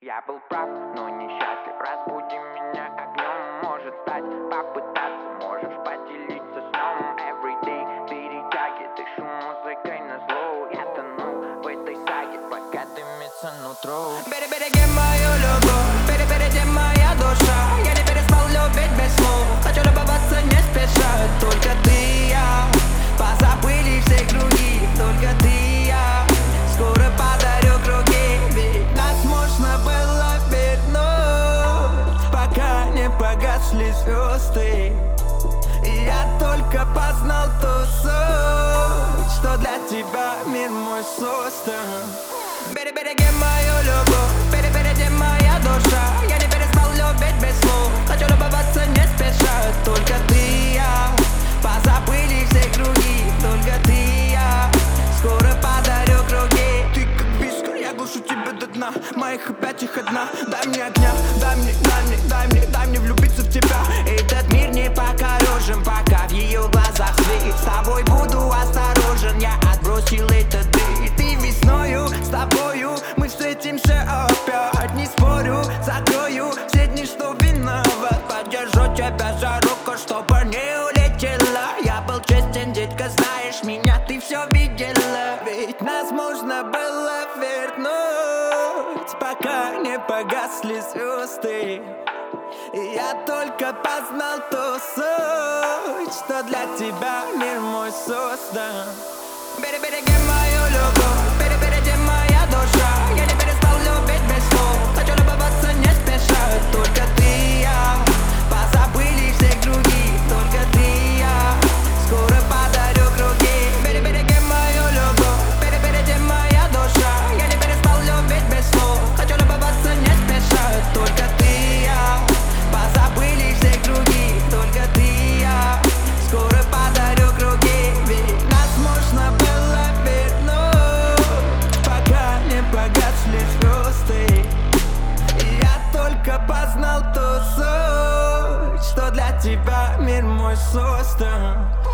Я был прав, но несчастлив. Разбуди меня огнем, может стать, попытаться. Можешь поделиться сном. Everyday перетяги, дышу музыкой на зло. Я тону в этой саге, пока дымится нутро. Береги мою любовь, перепереди моя душа. Я не перестал любить без слов. Хочу любоваться не спеша. Только ты и я, позабыли все круги. Только ты и я, скоро подарю круги. Ведь нас можно было вернуть, пока не погасли звезды. И я только познал ту суть, что для тебя мир мой создан. Береги мою любовь, перепереди моя душа. Я не перестал любить без слов. Хочу любоваться не спеша. Только ты и я, позабыли все круги. Только ты и я, скоро подарю круги. Ты как виска, я глушу тебя до дна. Моих объятиях одна. Дай мне огня, дай мне влюбиться в тебя. Этот мир не покорежен, пока в ее глазах свет. С тобой буду осторожен, я отбросил это ты. Ты весною, с тобою мы встретимся опять. Не спорю, закрою все дни, что виноват. Подержу тебя за руку, чтобы не улетела. Я был честен, детка, знаешь меня, ты все видела. Ведь нас можно было вернуть, пока не погасли звезды. И я только познал ту суть, что для тебя мир мой создан. Береги мою любовь, перепереди моя душа. Я не перестал любить без слов. Хочу любоваться не спеша. Только ты и я, позабыли все круги. Только ты и я, скоро подарю круги. Береги мою любовь, перепереди моя душа. Я не перестал любить без слов. Хочу любоваться не спеша. Только ты и я, позабыли все круги. Только ты и я, скоро подарю круги. Ведь нас можно было вернуть, пока не погасли звезды. И я только познал ту суть, что для тебя мир мой создан.